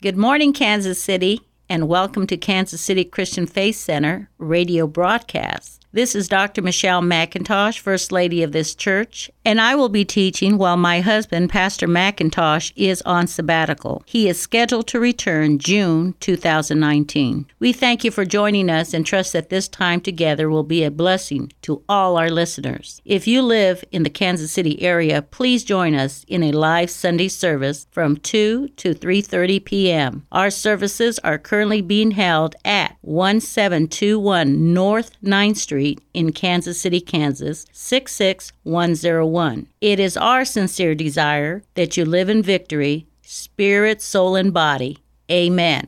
Good morning, Kansas City, and welcome to Kansas City Christian Faith Center radio broadcast. This is Dr. Michelle McIntosh, First Lady of this church, and I will be teaching while my husband, Pastor McIntosh, is on sabbatical. He is scheduled to return June 2019. We thank you for joining us and trust that this time together will be a blessing to all our listeners. If you live in the Kansas City area, please join us in a live Sunday service from 2 to 3:30 p.m. Our services are currently being held at 1721 North 9th Street in Kansas City, Kansas, 66101. It is our sincere desire that you live in victory, spirit, soul, and body. Amen.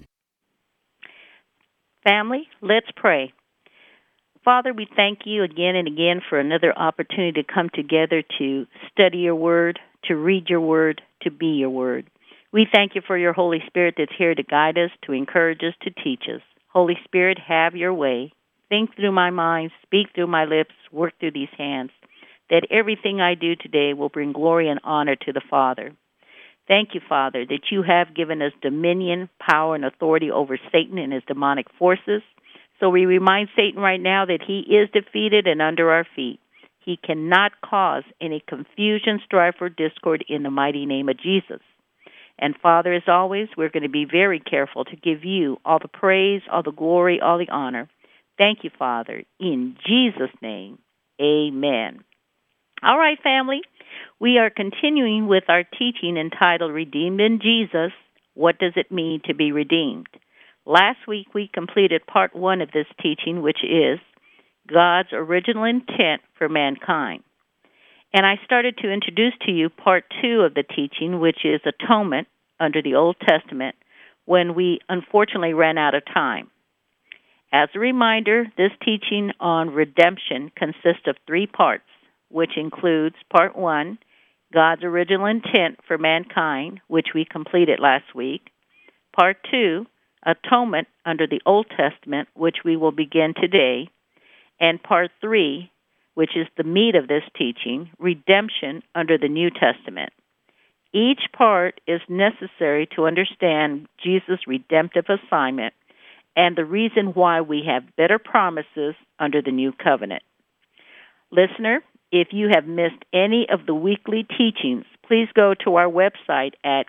Family, let's pray. Father, we thank you again and again for another opportunity to come together to study your word, to read your word, to be your word. We thank you for your Holy Spirit that's here to guide us, to encourage us, to teach us. Holy Spirit, have your way. Think through my mind, speak through my lips, work through these hands, that everything I do today will bring glory and honor to the Father. Thank you, Father, that you have given us dominion, power, and authority over Satan and his demonic forces. So we remind Satan right now that he is defeated and under our feet. He cannot cause any confusion, strife, or discord in the mighty name of Jesus. And Father, as always, we're going to be very careful to give you all the praise, all the glory, all the honor. Thank you, Father. In Jesus' name, amen. All right, family. We are continuing with our teaching entitled Redeemed in Jesus. What does it mean to be redeemed? Last week, we completed part 1 of this teaching, which is God's original intent for mankind. And I started to introduce to you part 2 of the teaching, which is atonement under the Old Testament, when we unfortunately ran out of time. As a reminder, this teaching on redemption consists of 3 parts, which includes part 1, God's original intent for mankind, which we completed last week, part 2, atonement under the Old Testament, which we will begin today, and part 3, which is the meat of this teaching, redemption under the New Testament. Each part is necessary to understand Jesus' redemptive assignment and the reason why we have better promises under the new covenant. Listener, if you have missed any of the weekly teachings, please go to our website at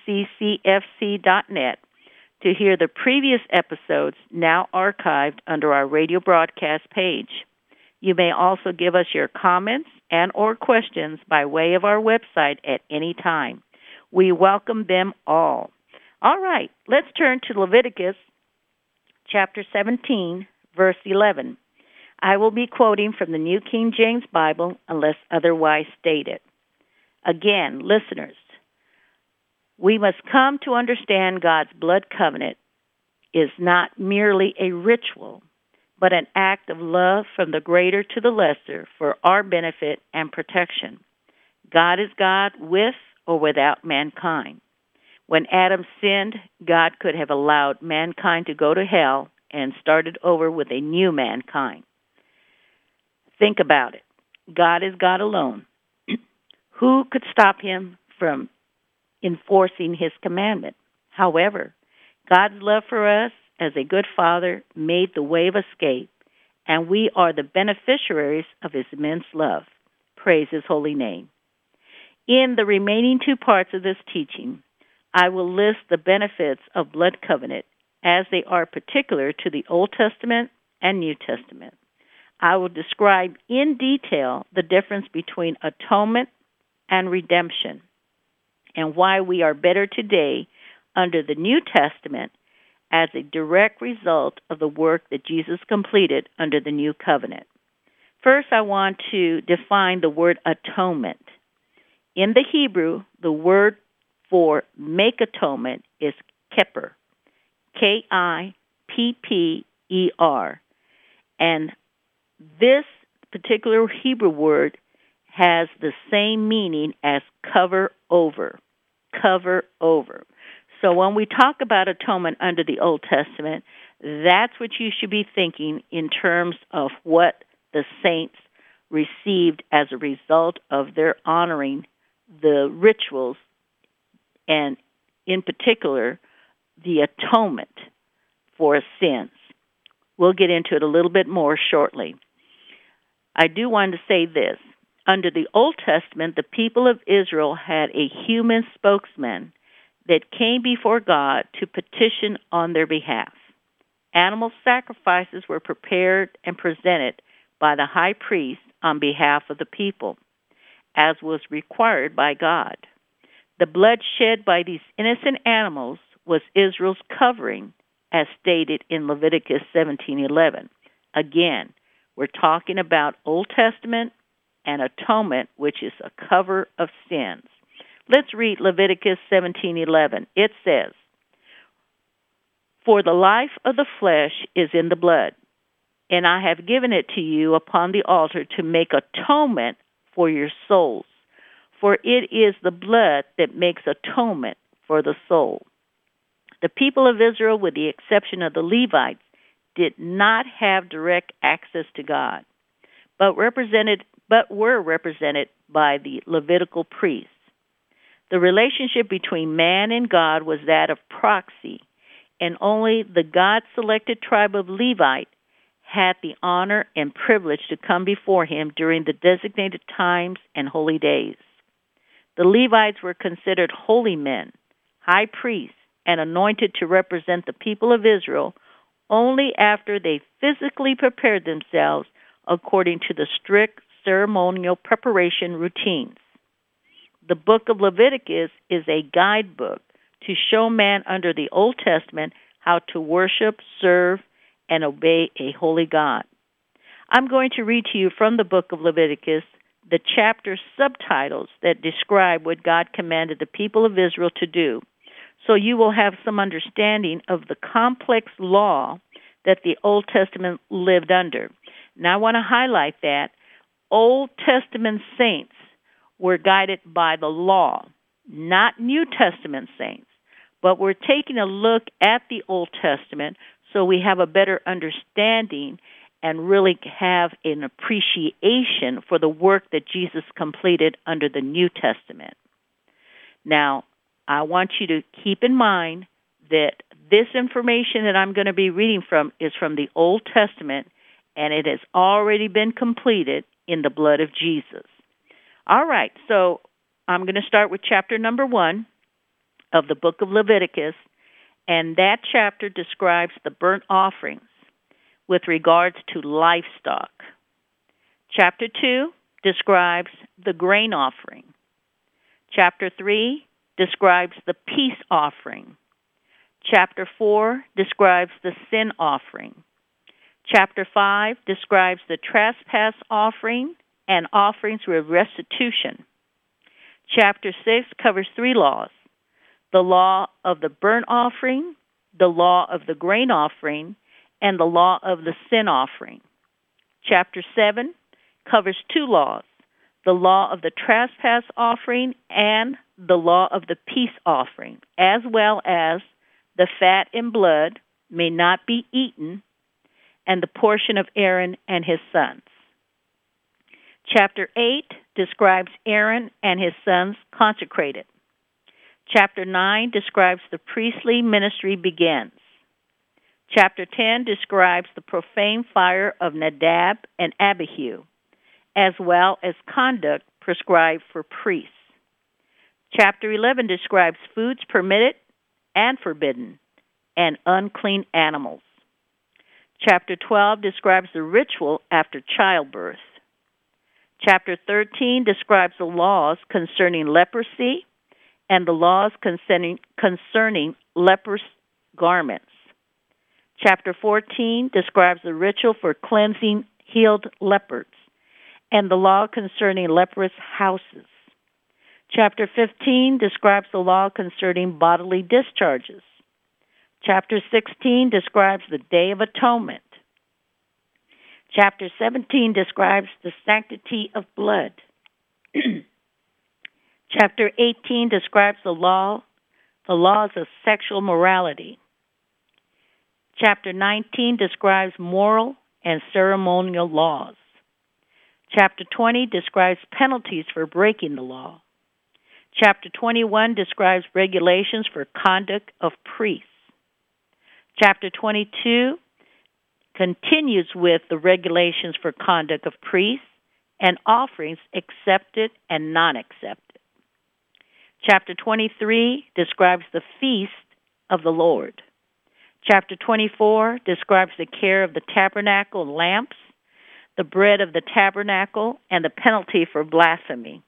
kccfc.net to hear the previous episodes now archived under our radio broadcast page. You may also give us your comments and or questions by way of our website at any time. We welcome them all. All right, let's turn to Leviticus chapter 17, verse 11. I will be quoting from the New King James Bible unless otherwise stated. Again, listeners, we must come to understand God's blood covenant is not merely a ritual, but an act of love from the greater to the lesser for our benefit and protection. God is God with or without mankind. When Adam sinned, God could have allowed mankind to go to hell and started over with a new mankind. Think about it. God is God alone. Who could stop him from enforcing his commandment? However, God's love for us as a good father made the way of escape, and we are the beneficiaries of his immense love. Praise his holy name. In the remaining 2 parts of this teaching, I will list the benefits of blood covenant as they are particular to the Old Testament and New Testament. I will describe in detail the difference between atonement and redemption and why we are better today under the New Testament as a direct result of the work that Jesus completed under the New Covenant. First, I want to define the word atonement. In the Hebrew, the word for make atonement is kipper, K-I-P-P-E-R. And this particular Hebrew word has the same meaning as cover over, cover over. So when we talk about atonement under the Old Testament, that's what you should be thinking in terms of what the saints received as a result of their honoring the rituals, and in particular, the atonement for sins. We'll get into it a little bit more shortly. I do want to say this. Under the Old Testament, the people of Israel had a human spokesman that came before God to petition on their behalf. Animal sacrifices were prepared and presented by the high priest on behalf of the people, as was required by God. The blood shed by these innocent animals was Israel's covering, as stated in Leviticus 17:11. Again, we're talking about Old Testament and atonement, which is a cover of sins. Let's read Leviticus 17:11. It says, "For the life of the flesh is in the blood, and I have given it to you upon the altar to make atonement for your souls. For it is the blood that makes atonement for the soul." The people of Israel, with the exception of the Levites, did not have direct access to God, but were represented by the Levitical priests. The relationship between man and God was that of proxy, and only the God-selected tribe of Levite had the honor and privilege to come before him during the designated times and holy days. The Levites were considered holy men, high priests, and anointed to represent the people of Israel only after they physically prepared themselves according to the strict ceremonial preparation routines. The book of Leviticus is a guidebook to show man under the Old Testament how to worship, serve, and obey a holy God. I'm going to read to you from the book of Leviticus the chapter subtitles that describe what God commanded the people of Israel to do, so you will have some understanding of the complex law that the Old Testament lived under. Now I want to highlight that Old Testament saints were guided by the law, not New Testament saints, but we're taking a look at the Old Testament so we have a better understanding and really have an appreciation for the work that Jesus completed under the New Testament. Now, I want you to keep in mind that this information that I'm going to be reading from is from the Old Testament, and it has already been completed in the blood of Jesus. All right, so I'm going to start with chapter number 1 of the book of Leviticus, and that chapter describes the burnt offerings with regards to livestock. Chapter 2 describes the grain offering. Chapter 3 describes the peace offering. Chapter 4 describes the sin offering. Chapter 5 describes the trespass offering and offerings with restitution. Chapter 6 covers 3 laws: the law of the burnt offering, the law of the grain offering, and the law of the sin offering. Chapter 7 covers 2 laws: the law of the trespass offering and the law of the peace offering, as well as the fat and blood may not be eaten, and the portion of Aaron and his sons. Chapter 8 describes Aaron and his sons consecrated. Chapter 9 describes the priestly ministry begins. Chapter 10 describes the profane fire of Nadab and Abihu, as well as conduct prescribed for priests. Chapter 11 describes foods permitted and forbidden, and unclean animals. Chapter 12 describes the ritual after childbirth. Chapter 13 describes the laws concerning leprosy and the laws concerning leprous garments. Chapter 14 describes the ritual for cleansing healed lepers and the law concerning leprous houses. Chapter 15 describes the law concerning bodily discharges. Chapter 16 describes the Day of Atonement. Chapter 17 describes the sanctity of blood. Chapter 18 describes the laws of sexual morality. Chapter 19 describes moral and ceremonial laws. Chapter 20 describes penalties for breaking the law. Chapter 21 describes regulations for conduct of priests. Chapter 22 continues with the regulations for conduct of priests and offerings accepted and non-accepted. Chapter 23 describes the feast of the Lord. Chapter 24 describes the care of the tabernacle and lamps, the bread of the tabernacle, and the penalty for blasphemy.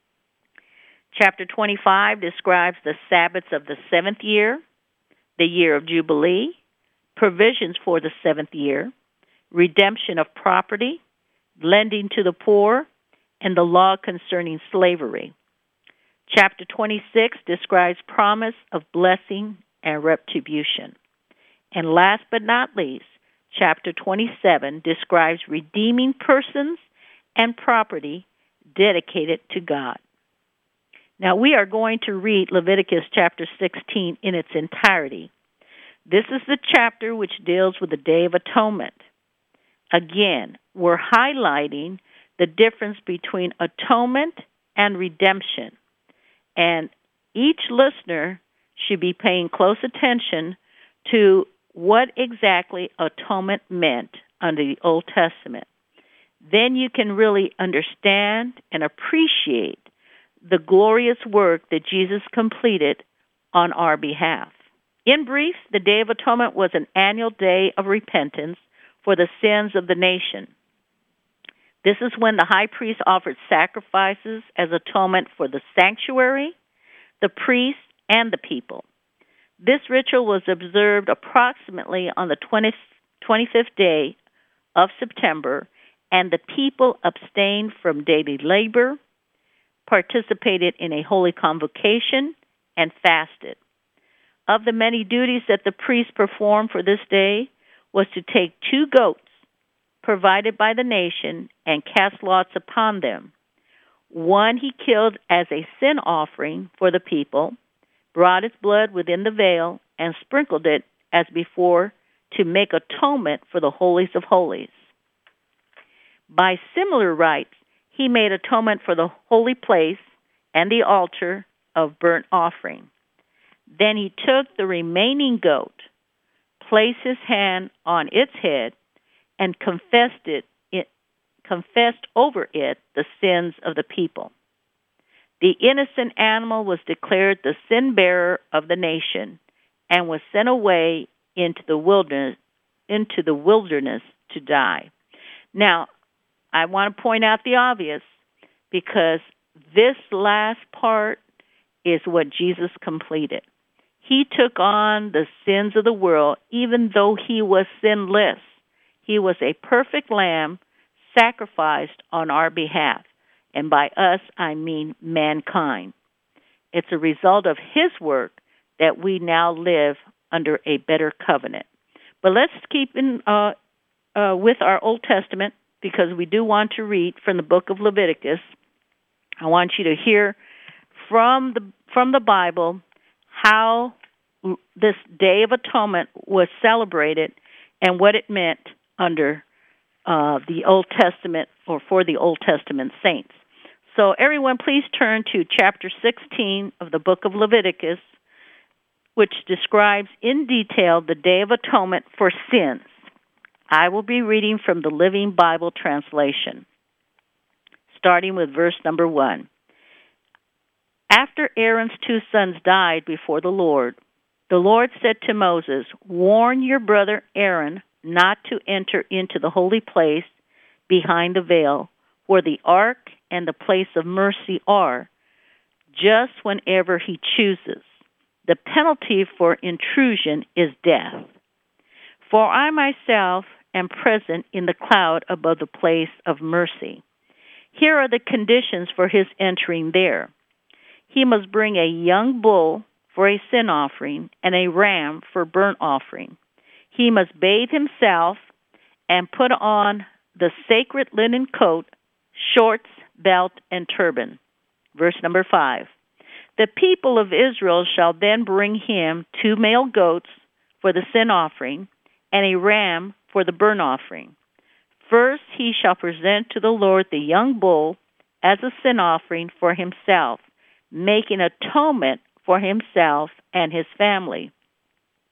Chapter 25 describes the Sabbaths of the seventh year, the year of Jubilee, provisions for the seventh year, redemption of property, lending to the poor, and the law concerning slavery. Chapter 26 describes promise of blessing and retribution. And last but not least, Chapter 27 describes redeeming persons and property dedicated to God. Now, we are going to read Leviticus chapter 16 in its entirety. This is the chapter which deals with the Day of Atonement. Again, we're highlighting the difference between atonement and redemption. And each listener should be paying close attention to what exactly atonement meant under the Old Testament. Then you can really understand and appreciate the glorious work that Jesus completed on our behalf. In brief, the Day of Atonement was an annual day of repentance for the sins of the nation. This is when the high priest offered sacrifices as atonement for the sanctuary, the priests, and the people. This ritual was observed approximately on the 25th day of September, and the people abstained from daily labor, participated in a holy convocation, and fasted. Of the many duties that the priest performed for this day was to take 2 goats provided by the nation and cast lots upon them. One he killed as a sin offering for the people, brought its blood within the veil, and sprinkled it as before to make atonement for the holies of holies. By similar rites, he made atonement for the holy place and the altar of burnt offering. Then he took the remaining goat, placed his hand on its head, and confessed over it the sins of the people. The innocent animal was declared the sin bearer of the nation and was sent away into the wilderness to die. Now, I want to point out the obvious, because this last part is what Jesus completed. He took on the sins of the world, even though he was sinless. He was a perfect lamb sacrificed on our behalf. And by us, I mean mankind. It's a result of his work that we now live under a better covenant. But let's keep with our Old Testament, because we do want to read from the book of Leviticus. I want you to hear from the Bible how this Day of Atonement was celebrated and what it meant under the Old Testament, or for the Old Testament saints. So everyone, please turn to chapter 16 of the book of Leviticus, which describes in detail the Day of Atonement for sins. I will be reading from the Living Bible translation, starting with verse number 1. After Aaron's 2 sons died before the Lord said to Moses, "Warn your brother Aaron not to enter into the holy place behind the veil, where the ark and the place of mercy are, just whenever he chooses. The penalty for intrusion is death. For I myself am present in the cloud above the place of mercy. Here are the conditions for his entering there. He must bring a young bull for a sin offering and a ram for burnt offering. He must bathe himself and put on the sacred linen coat, shorts, belt, and turban." Verse number 5. "The people of Israel shall then bring him 2 male goats for the sin offering and a ram for the burnt offering. First he shall present to the Lord the young bull as a sin offering for himself, making atonement for himself and his family.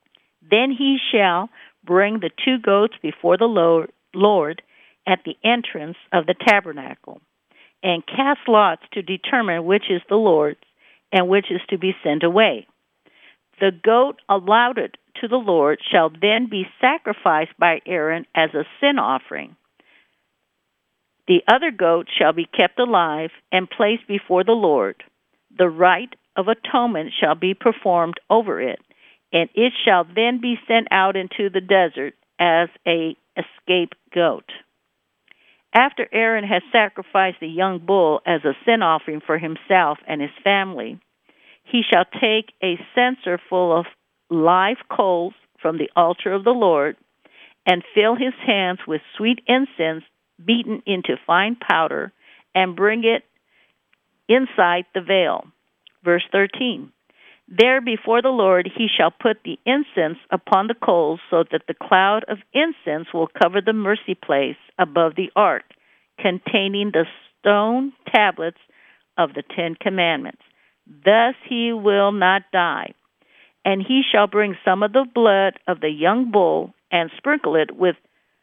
Then he shall bring the 2 goats before the Lord at the entrance of the tabernacle, and cast lots to determine which is the Lord's and which is to be sent away. The goat allotted to the Lord shall then be sacrificed by Aaron as a sin offering. The other goat shall be kept alive and placed before the Lord. The rite of atonement shall be performed over it, and it shall then be sent out into the desert as a scapegoat. After Aaron has sacrificed the young bull as a sin offering for himself and his family, he shall take a censer full of live coals from the altar of the Lord and fill his hands with sweet incense beaten into fine powder and bring it inside the veil. Verse 13. There before the Lord he shall put the incense upon the coals so that the cloud of incense will cover the mercy place above the ark, containing the stone tablets of the 10 Commandments. Thus he will not die. And he shall bring some of the blood of the young bull and sprinkle it with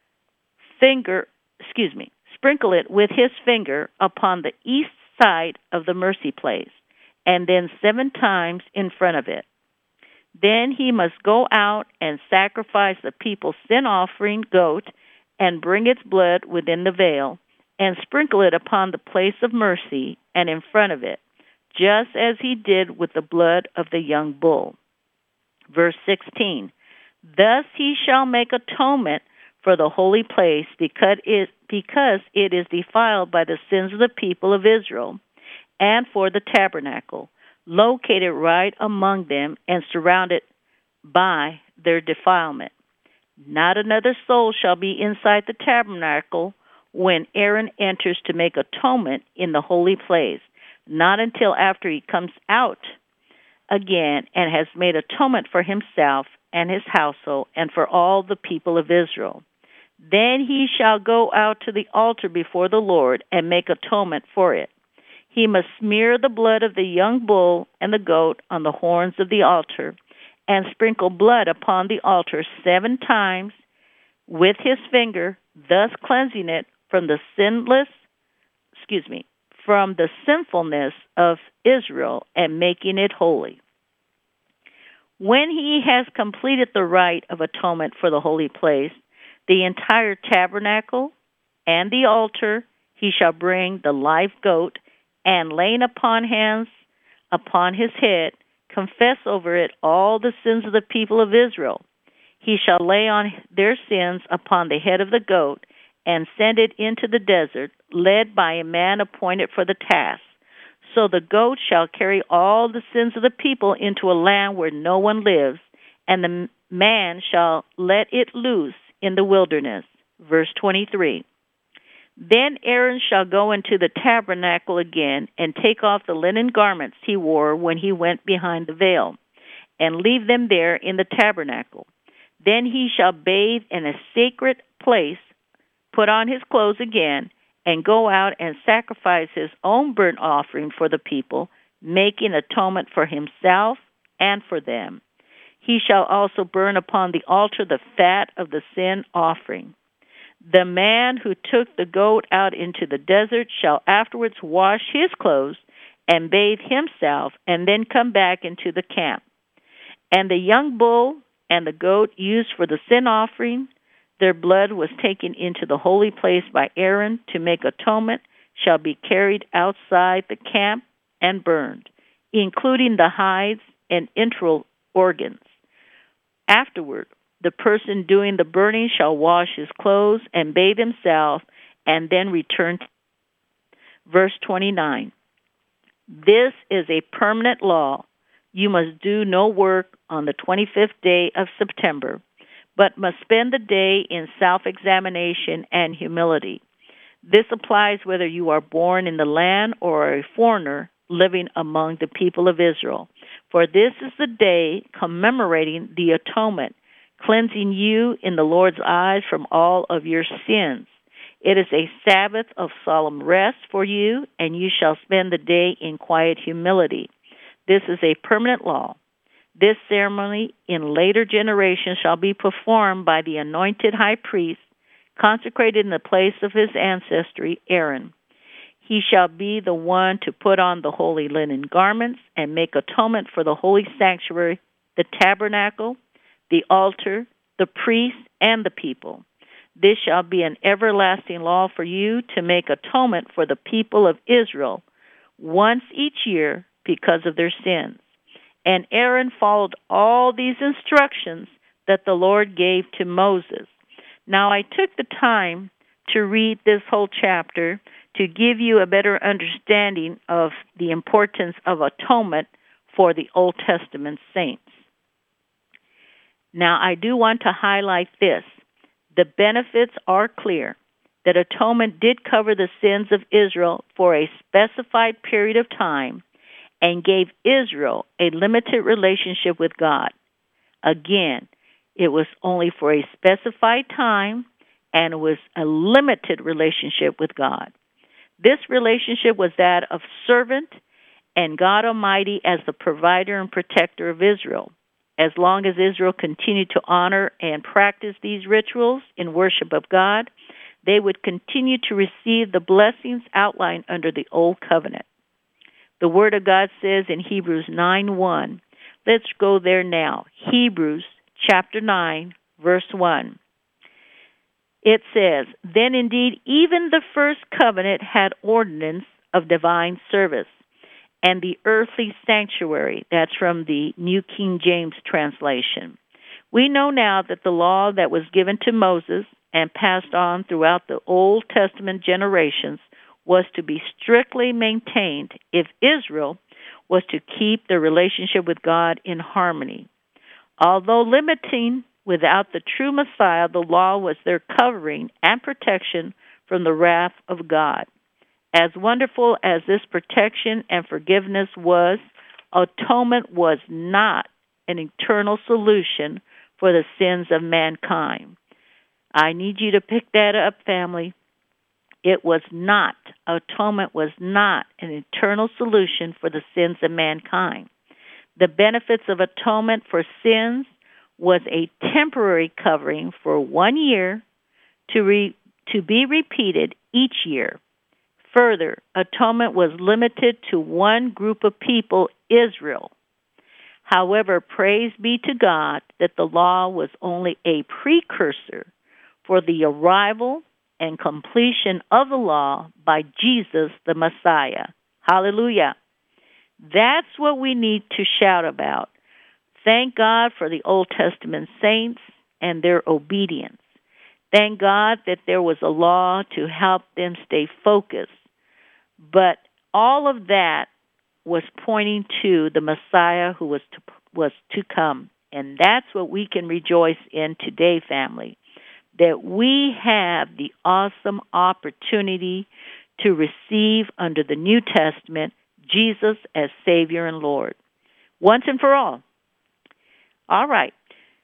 his finger upon the east side of the mercy place, and then 7 times in front of it. Then he must go out and sacrifice the people's sin offering goat and bring its blood within the veil and sprinkle it upon the place of mercy and in front of it, just as he did with the blood of the young bull. Verse 16. Thus he shall make atonement for the holy place because it is defiled by the sins of the people of Israel, and for the tabernacle, located right among them and surrounded by their defilement. Not another soul shall be inside the tabernacle when Aaron enters to make atonement in the holy place, not until after he comes out again and has made atonement for himself and his household and for all the people of Israel. Then he shall go out to the altar before the Lord and make atonement for it. He must smear the blood of the young bull and the goat on the horns of the altar and sprinkle blood upon the altar 7 times with his finger, thus cleansing it from the sinfulness of Israel and making it holy. When he has completed the rite of atonement for the holy place, the entire tabernacle and the altar, he shall bring the live goat and, laying upon hands upon his head, confess over it all the sins of the people of Israel. He shall lay on their sins upon the head of the goat and send it into the desert, led by a man appointed for the task. So the goat shall carry all the sins of the people into a land where no one lives, and the man shall let it loose in the wilderness. Verse 23. Then Aaron shall go into the tabernacle again and take off the linen garments he wore when he went behind the veil, and leave them there in the tabernacle. Then he shall bathe in a sacred place, put on his clothes again, and go out and sacrifice his own burnt offering for the people, making atonement for himself and for them. He shall also burn upon the altar the fat of the sin offering. The man who took the goat out into the desert shall afterwards wash his clothes and bathe himself, and then come back into the camp. And the young bull and the goat used for the sin offering, their blood was taken into the holy place by Aaron to make atonement, shall be carried outside the camp and burned, including the hides and internal organs. Afterward, the person doing the burning shall wash his clothes and bathe himself, and then return. Verse 29. This is a permanent law. You must do no work on the 25th day of September, but must spend the day in self-examination and humility. This applies whether you are born in the land or are a foreigner living among the people of Israel. For this is the day commemorating the atonement, cleansing you in the Lord's eyes from all of your sins. It is a Sabbath of solemn rest for you, and you shall spend the day in quiet humility. This is a permanent law. This ceremony in later generations shall be performed by the anointed high priest, consecrated in the place of his ancestry, Aaron. He shall be the one to put on the holy linen garments and make atonement for the holy sanctuary, the tabernacle, the altar, the priest, and the people. This shall be an everlasting law for you to make atonement for the people of Israel once each year because of their sins. And Aaron followed all these instructions that the Lord gave to Moses. Now I took the time to read this whole chapter to give you a better understanding of the importance of atonement for the Old Testament saints. Now I do want to highlight this. The benefits are clear, that atonement did cover the sins of Israel for a specified period of time and gave Israel a limited relationship with God. Again, it was only for a specified time, and it was a limited relationship with God. This relationship was that of servant and God Almighty as the provider and protector of Israel. As long as Israel continued to honor and practice these rituals in worship of God, they would continue to receive the blessings outlined under the Old Covenant. The Word of God says in Hebrews 9:1, let's go there now. Hebrews chapter 9, verse 1. It says, then indeed even the first covenant had ordinance of divine service, and the earthly sanctuary. That's from the New King James translation. We know now that the law that was given to Moses and passed on throughout the Old Testament generations was to be strictly maintained if Israel was to keep their relationship with God in harmony. Although limiting, without the true Messiah, the law was their covering and protection from the wrath of God. As wonderful as this protection and forgiveness was, atonement was not an eternal solution for the sins of mankind. I need you to pick that up, family. It was not. Atonement was not an eternal solution for the sins of mankind. The benefits of atonement for sins was a temporary covering for 1 year to be repeated each year. Further, atonement was limited to one group of people, Israel. However, praise be to God that the law was only a precursor for the arrival and completion of the law by Jesus the Messiah. Hallelujah. That's what we need to shout about. Thank God for the Old Testament saints and their obedience. Thank God that there was a law to help them stay focused. But all of that was pointing to the Messiah who was to come. And that's what we can rejoice in today, family, that we have the awesome opportunity to receive under the New Testament Jesus as Savior and Lord, once and for all. All right.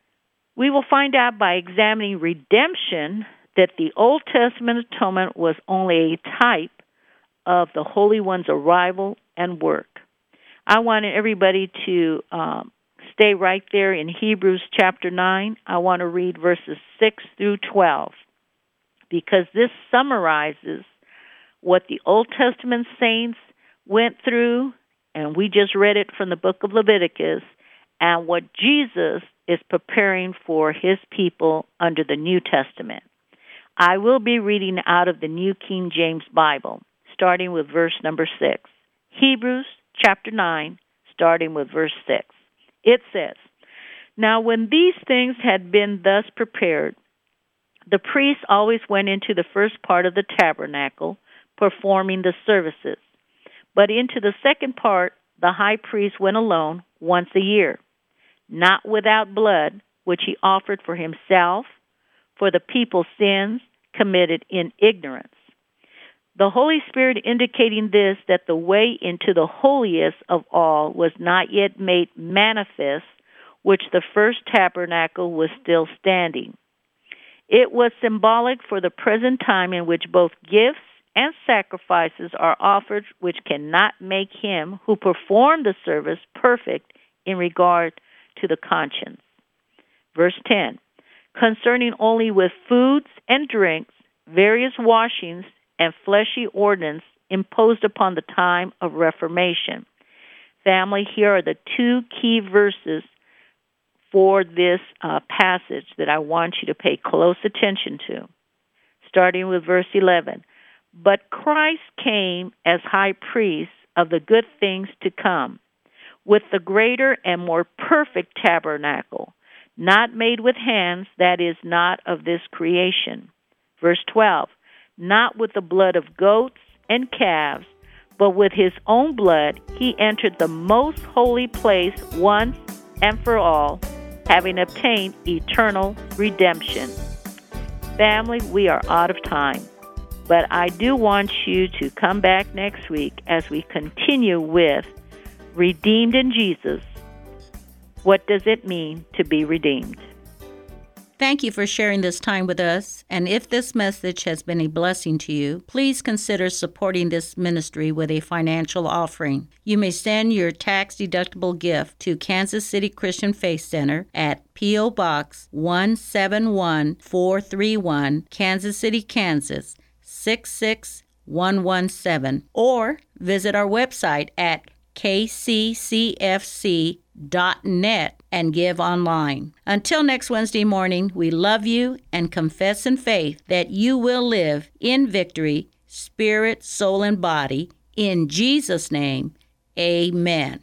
We will find out by examining redemption that the Old Testament atonement was only a type of the Holy One's arrival and work. I want everybody to stay right there in Hebrews chapter 9. I want to read verses 6 through 12 because this summarizes what the Old Testament saints went through, and we just read it from the book of Leviticus, and what Jesus is preparing for his people under the New Testament. I will be reading out of the New King James Bible, starting with verse number 6. Hebrews chapter 9, starting with verse 6. It says, now when these things had been thus prepared, the priests always went into the first part of the tabernacle, performing the services. But into the second part, the high priest went alone once a year, not without blood, which he offered for himself, for the people's sins committed in ignorance. The Holy Spirit indicating this, that the way into the holiest of all was not yet made manifest, which the first tabernacle was still standing. It was symbolic for the present time in which both gifts and sacrifices are offered, which cannot make him who performed the service perfect in regard to the conscience. Verse 10, concerning only with foods and drinks, various washings, and fleshy ordinance imposed upon the time of Reformation. Family, here are the two key verses for this passage that I want you to pay close attention to. Starting with verse 11. But Christ came as high priest of the good things to come, with the greater and more perfect tabernacle, not made with hands, that is, not of this creation. Verse 12. Not with the blood of goats and calves, but with his own blood he entered the most holy place once and for all, having obtained eternal redemption. Family, we are out of time, but I do want you to come back next week as we continue with Redeemed in Jesus. What does it mean to be redeemed? Thank you for sharing this time with us. And if this message has been a blessing to you, please consider supporting this ministry with a financial offering. You may send your tax-deductible gift to Kansas City Christian Faith Center at P.O. Box 171431, Kansas City, Kansas 66117, or visit our website at kccfc.net and give online. Until next Wednesday morning, we love you and confess in faith that you will live in victory, spirit, soul, and body. In Jesus' name, amen.